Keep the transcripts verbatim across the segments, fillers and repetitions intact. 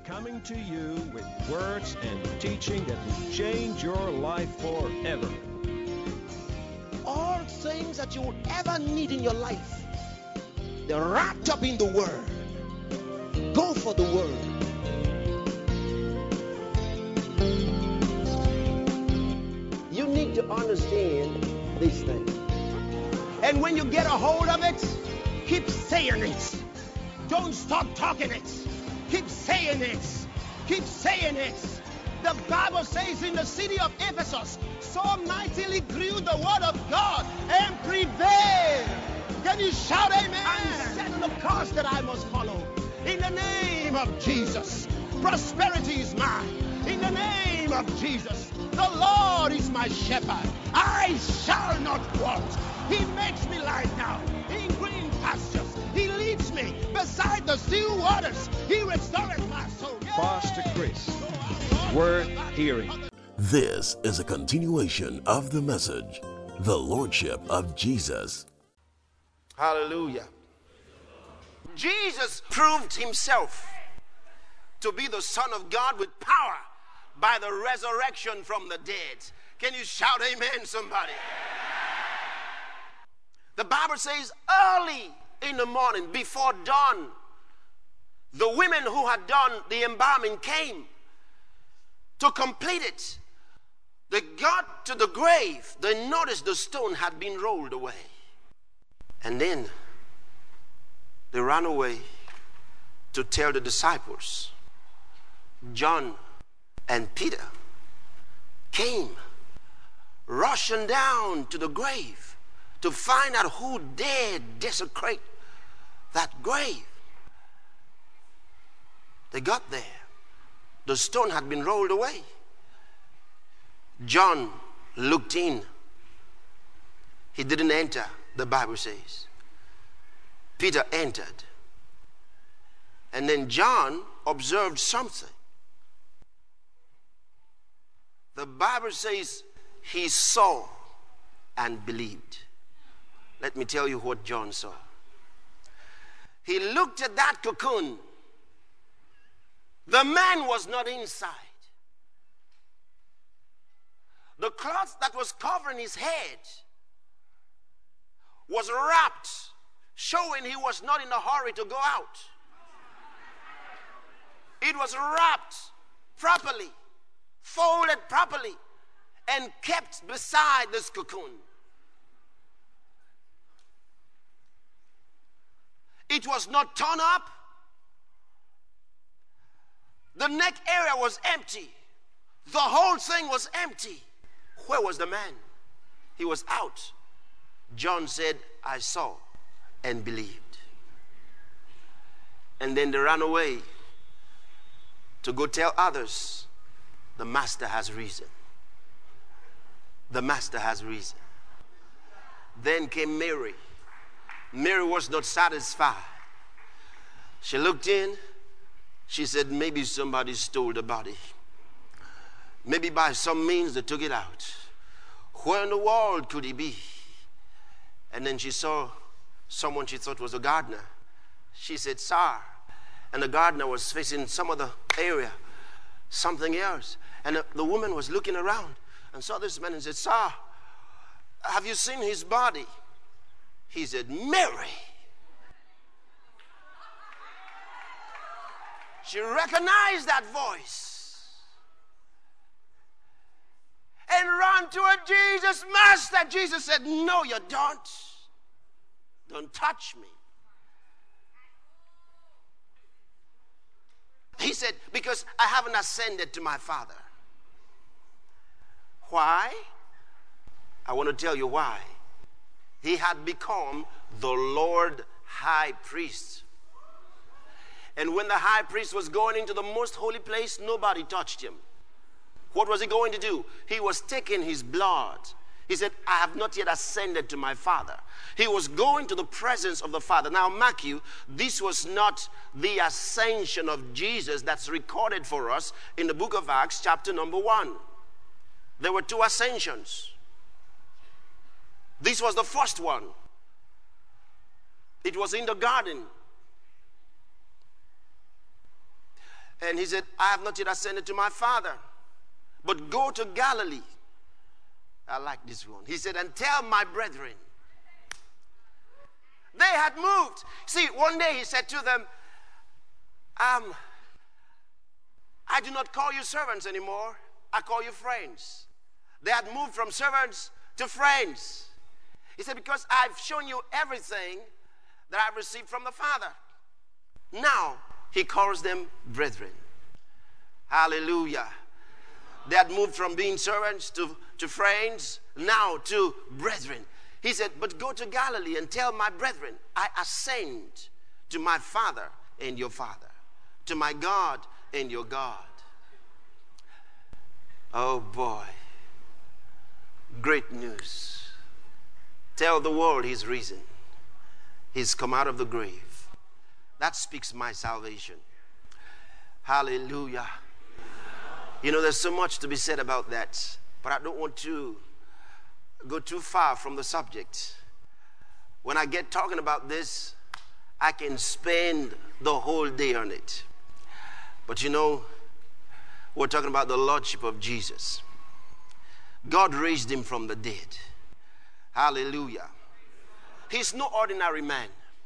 coming to you with words and teaching that will change your life forever. All things that you will ever need in your life, they're wrapped up in the Word. Go for the Word. You need to understand these things. And when you get a hold of it, keep saying it. Don't stop talking it. Keep saying it. Keep saying it. The Bible says in the city of Ephesus, so mightily grew the word of God and prevailed. Can you shout amen? And set the course that I must follow. In the name of Jesus, prosperity is mine. In the name of Jesus, the Lord is my shepherd. I shall not want. He makes me lie down in green pastures. He leads me beside the still waters. He restores my soul. Yeah. Pastor Chris, worth hearing. This is a continuation of the message, the Lordship of Jesus. Hallelujah. Jesus proved himself to be the Son of God with power by the resurrection from the dead. Can you shout amen, somebody? The Bible says early in the morning, before dawn, the women who had done the embalming came to complete it. They got to the grave. They noticed the stone had been rolled away. And then they ran away to tell the disciples. John and Peter came rushing down to the grave to find out who dared desecrate that grave. They got there. The stone had been rolled away. John looked in. He didn't enter, the Bible says. Peter entered. And then John observed something. The Bible says he saw and believed. Let me tell you what John saw. He looked at that cocoon. The man was not inside. The cloth that was covering his head was wrapped, showing he was not in a hurry to go out. It was wrapped properly, folded properly, and kept beside this cocoon. It was not torn up. The neck area was empty. The whole thing was empty. Where was the man? He was out. John said, I saw and believed. And then they ran away to go tell others, the master has risen. The master has risen. Then came Mary. Mary was not satisfied. She looked in. She said, maybe somebody stole the body. Maybe by some means they took it out. Where in the world could he be? And then she saw someone she thought was a gardener. She said, sir. And the gardener was facing some other area, something else. And the, the woman was looking around and saw this man and said, sir, have you seen his body? He said, Mary. She recognized that voice and ran toward Jesus. Master, Jesus said, no, you don't. Don't touch me. He said, because I haven't ascended to my Father. Why? I want to tell you why. He had become the Lord High Priest. And when the high priest was going into the most holy place, nobody touched him. What was he going to do? He was taking his blood. He said, I have not yet ascended to my Father. He was going to the presence of the Father. Now, mark you, this was not the ascension of Jesus that's recorded for us in the book of Acts, chapter number one. There were two ascensions. This was the first one. It was in the garden. And he said, I have not yet ascended to my Father, but go to Galilee. I like this one. He said, and tell my brethren. They had moved. See, one day he said to them, um, I do not call you servants anymore. I call you friends. They had moved from servants to friends. He said, because I've shown you everything that I've received from the Father. Now, he calls them brethren. Hallelujah. They had moved from being servants to, to friends, now to brethren. He said, but go to Galilee and tell my brethren, I ascend to my Father and your Father, to my God and your God. Oh boy. Great news. Tell the world he's risen. He's come out of the grave. That speaks my salvation. Hallelujah. You know, there's so much to be said about that, but I don't want to go too far from the subject. When I get talking about this, I can spend the whole day on it. But you know, we're talking about the Lordship of Jesus. God raised him from the dead. Hallelujah. He's no ordinary man.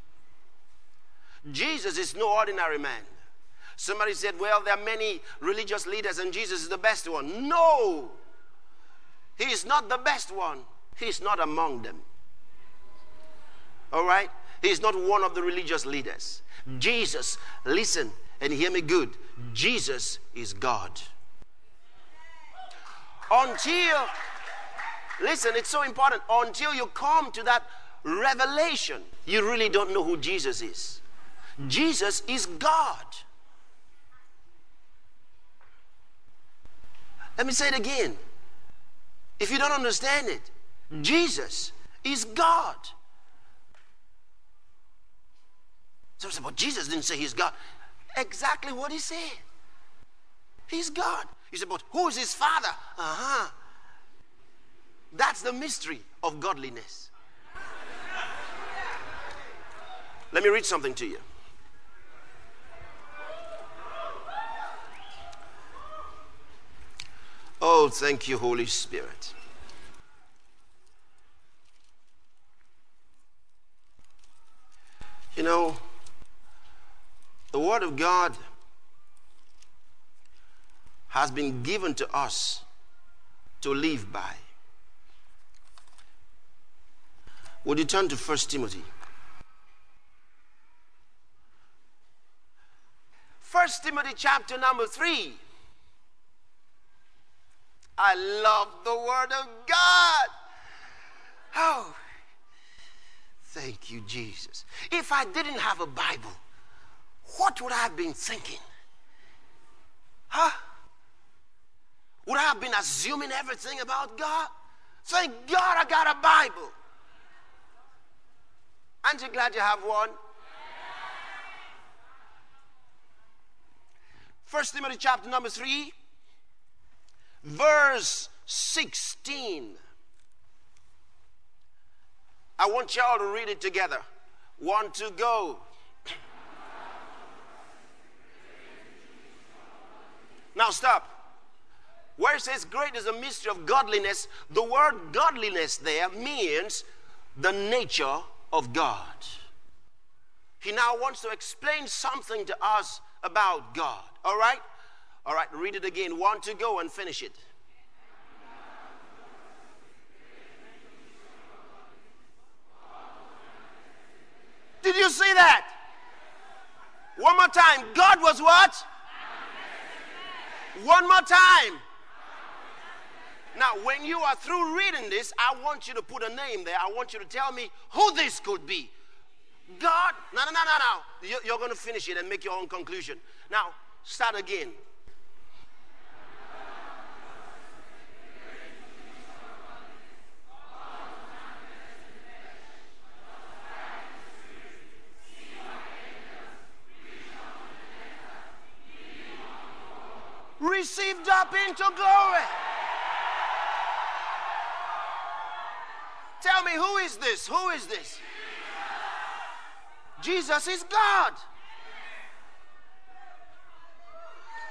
Jesus is no ordinary man. Somebody said, well, there are many religious leaders and Jesus is the best one. No. He is not the best one. He is not among them. All right? He is not one of the religious leaders. Jesus, listen and hear me good. Jesus is God. Until, listen, it's so important. Until you come to that revelation, you really don't know who Jesus is. Jesus is God. Let me say it again. If you don't understand it, Jesus is God. So say, but Jesus didn't say he's God. Exactly what he said. He's God. You say, but who is his Father? Uh-huh. That's the mystery of godliness. Let me read something to you. Oh, thank you, Holy Spirit. You know, the Word of God has been given to us to live by. Would you turn to First Timothy? First Timothy chapter number three. I love the Word of God. Oh, thank you, Jesus. If I didn't have a Bible, what would I have been thinking? Huh? Would I have been assuming everything about God? Thank God I got a Bible. Aren't you glad you have one? First Timothy chapter number three. Verse sixteen. I want y'all to read it together. One, two, go. Now stop. Where it says great is the mystery of godliness, the word godliness there means the nature of God. He now wants to explain something to us about God. All right? All right, read it again. One to go and finish it. Did you see that? One more time. God was what? One more time. Now, when you are through reading this, I want you to put a name there. I want you to tell me who this could be. God. No, no, no, no, no. You're going to finish it and make your own conclusion. Now, start again. Received up into glory. Tell me, who is this? Who is this? Jesus is God.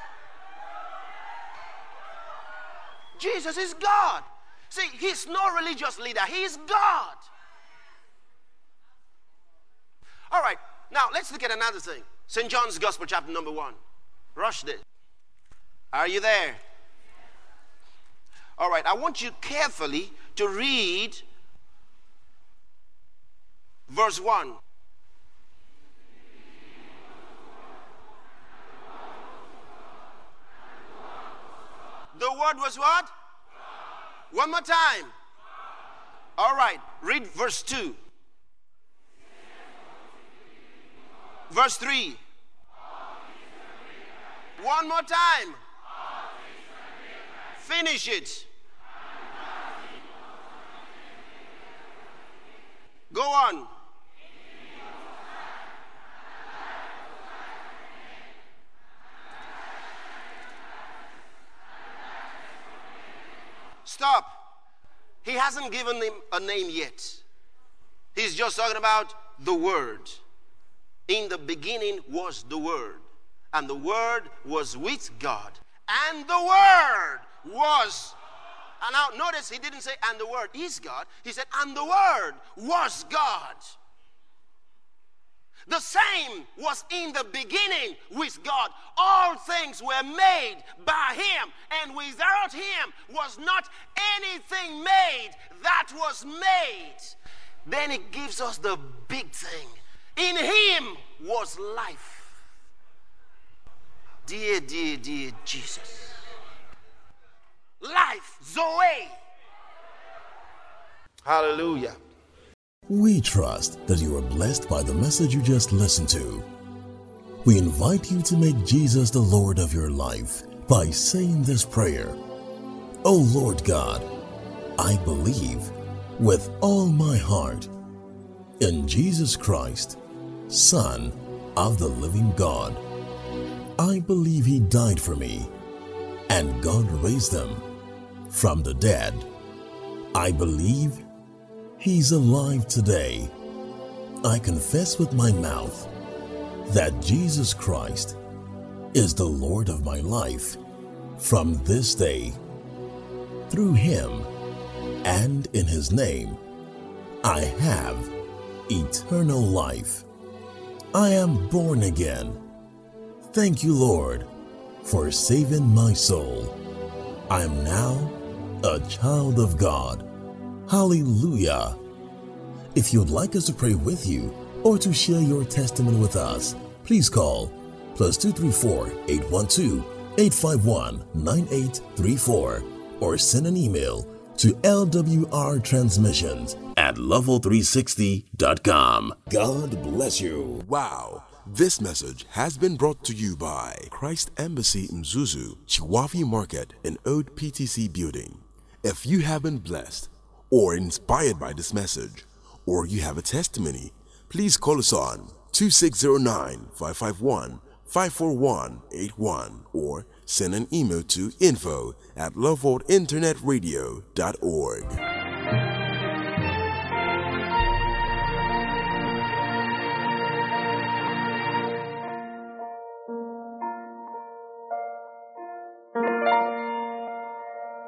Jesus is God. See, he's no religious leader. He is God. All right, now let's look at another thing. Saint John's Gospel, chapter number one. Rush this. Are you there? All right, I want you carefully to read verse one. The word was what? One more time. All right, read verse two. Verse three. One more time. Finish it. Go on. Stop. He hasn't given him a name yet. He's just talking about the Word. In the beginning was the Word, and the Word was with God, and the Word was. And now notice he didn't say, and the Word is God. He said, and the Word was God. The same was in the beginning with God. All things were made by Him, and without Him was not anything made that was made. Then it gives us the big thing. In Him was life. Dear, dear, dear Jesus. Life, Zoe. Hallelujah. We trust that you are blessed by the message you just listened to. We invite you to make Jesus the Lord of your life by saying this prayer. O Lord God, I believe with all my heart in Jesus Christ, Son of the living God. I believe He died for me, and God raised Him from the dead. I believe He's alive today. I confess with my mouth that Jesus Christ is the Lord of my life from this day. Through Him and in His name, I have eternal life. I am born again. Thank you, Lord, for saving my soul. I am now a child of God. Hallelujah. If you'd like us to pray with you or to share your testimony with us, please call plus two three four, eight one two, eight five one, nine eight three four or send an email to L W R transmissions at level three sixty dot com. God bless you. Wow. This message has been brought to you by Christ Embassy Mzuzu, Chiwafi Market in Old P T C Building. If you have been blessed or inspired by this message, or you have a testimony, please call us on two six zero nine, five five one, five four one eight one or send an email to info at loveworld internet radio dot org.